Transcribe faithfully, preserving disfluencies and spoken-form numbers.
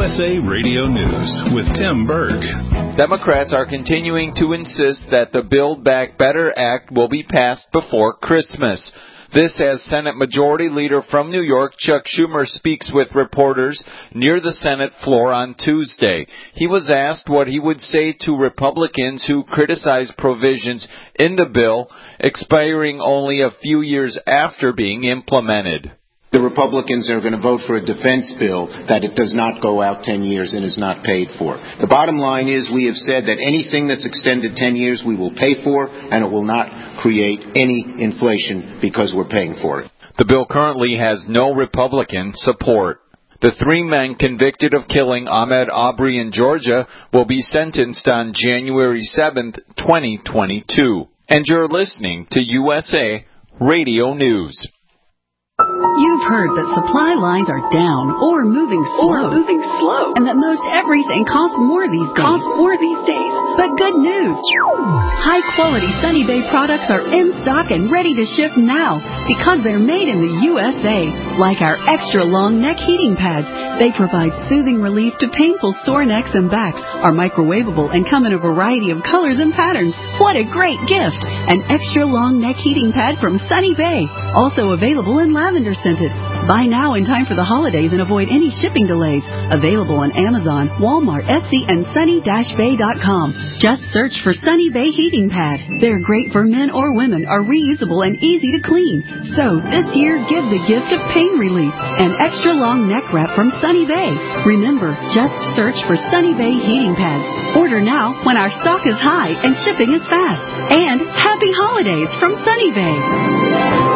S A Radio News with Tim Berg. Democrats are continuing to insist that the Build Back Better Act will be passed before Christmas. This as Senate Majority Leader from New York, Chuck Schumer, speaks with reporters near the Senate floor on Tuesday. He was asked what he would say to Republicans who criticize provisions in the bill expiring only a few years after being implemented. The Republicans are going to vote for a defense bill that it does not go out ten years and is not paid for. The bottom line is we have said that anything that's extended ten years we will pay for, and it will not create any inflation because we're paying for it. The bill currently has no Republican support. The three men convicted of killing Ahmaud Arbery in Georgia will be sentenced on January seventh, twenty twenty-two. And you're listening to U S A Radio News. You've heard that supply lines are down or moving slow. Or moving slow. And that most everything costs more these days. Costs more these days. But good news. High-quality Sunny Bay products are in stock and ready to ship now because they're made in the U S A. Like our extra-long neck heating pads. They provide soothing relief to painful sore necks and backs, are microwavable, and come in a variety of colors and patterns. What a great gift! An extra-long neck heating pad from Sunny Bay. Also available in lavender scented. Buy now in time for the holidays and avoid any shipping delays. Available on Amazon, Walmart, Etsy, and sunny dash bay dot com. Just search for Sunny Bay Heating Pad. They're great for men or women, are reusable and easy to clean. So this year, give the gift of pain relief. An extra long neck wrap from Sunny Bay. Remember, just search for Sunny Bay Heating Pads. Order now when our stock is high and shipping is fast. And happy holidays from Sunny Bay.